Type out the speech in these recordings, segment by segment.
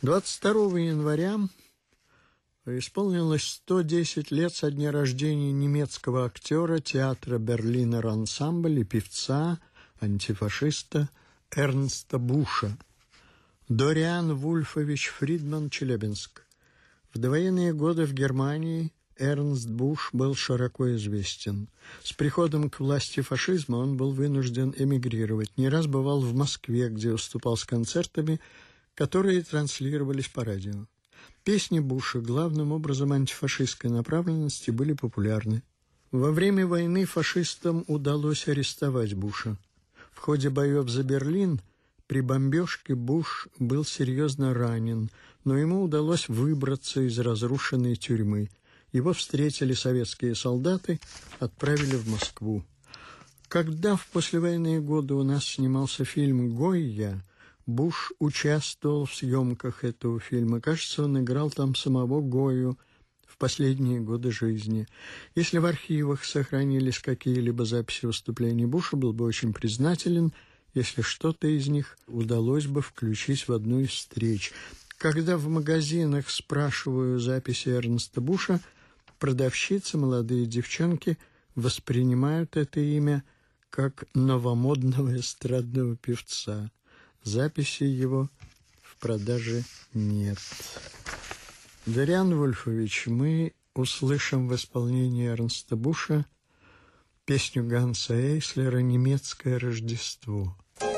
22 января исполнилось 110 лет со дня рождения немецкого актера театра «Берлинер Ансамбль» и певца, антифашиста Эрнста Буша. Дориан Вульфович Фридман, Челябинск. В довоенные годы в Германии Эрнст Буш был широко известен. С приходом к власти фашизма он был вынужден эмигрировать. Не раз бывал в Москве, где выступал с концертами, которые транслировались по радио. Песни Буша, главным образом антифашистской направленности, были популярны. Во время войны фашистам удалось арестовать Буша. В ходе боев за Берлин при бомбежке Буш был серьезно ранен, но ему удалось выбраться из разрушенной тюрьмы. Его встретили советские солдаты, отправили в Москву. Когда в послевоенные годы у нас снимался фильм «Гойя», Буш участвовал в съемках этого фильма. Кажется, он играл там самого Гойю в последние годы жизни. Если в архивах сохранились какие-либо записи выступлений Буша, был бы очень признателен, если что-то из них удалось бы включить в одну из встреч. Когда в магазинах спрашиваю записи Эрнста Буша, продавщицы, молодые девчонки, воспринимают это имя как новомодного эстрадного певца. Записей его в продаже нет. Дориан Вульфович, мы услышим в исполнении Эрнста Буша песню Ганса Эйслера «Немецкое Рождество».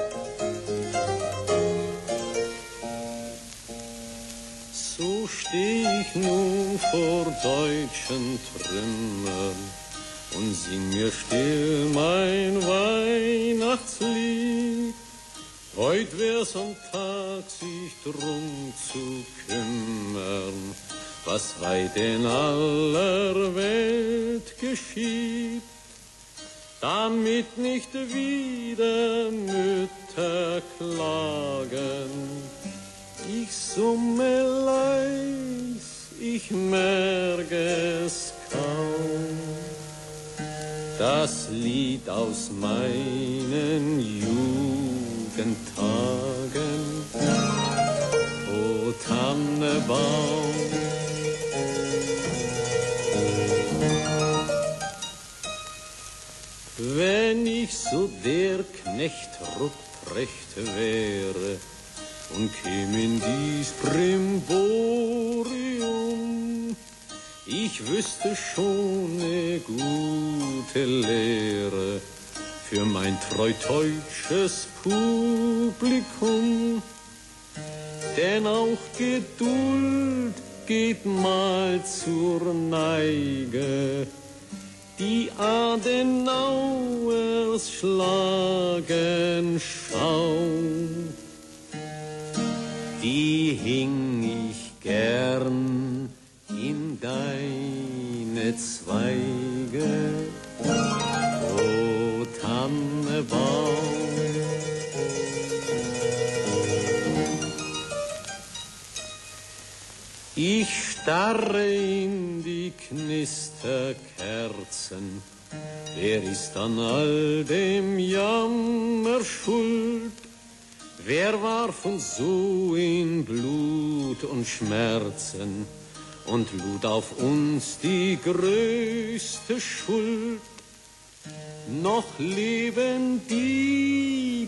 So steh ich nun vor deutschen Trümmern und sing mir still mein Weihnachtslied. Heut wär's am Tag, sich drum zu kümmern, was weit in aller Welt geschieht, damit nicht wieder Mütter klagen. Ich summe leis, ich merk es kaum, das Lied aus meinen Jugendtagen. O Tannebaum, wenn ich so der Knecht Ruprecht wäre und käm in dies Brimborium, ich wüsste schon ne gute Lehre für mein treu deutsches Publikum. Denn auch Geduld geht mal zur Neige, die Adenauers schlagen Schaum. Die hing ich gern in deine Zweige, o Tannebaum. Ich starre in die Knisterkerzen, wer ist an all dem Jammer schuld? Wer warf uns so in Blut und Schmerzen und lud auf uns die größte Schuld? Noch leben die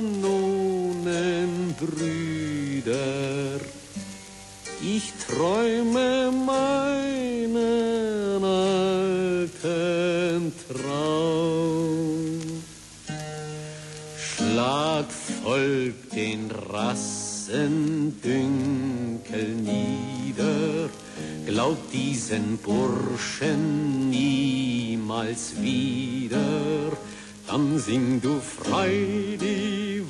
Kanonenbrüder, ich träume meinen alten Traum. Schlag Volk den Rassendünkel nieder, glaub diesen Burschen niemals wieder, dann sing du frei die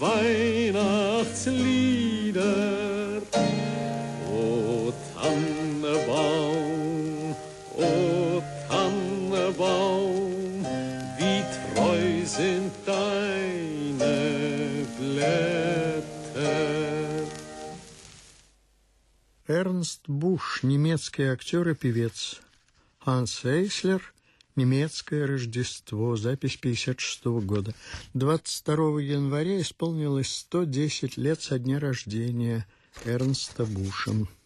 Weihnachtslieder. O Tannebaum, o Tannebaum, wie treu sind deine Blätter. Эрнст Буш, немецкий актер и певец. Ганс Эйслер, «Немецкое Рождество», запись 1956 года. 22 января исполнилось 110 лет со дня рождения Эрнста Буша.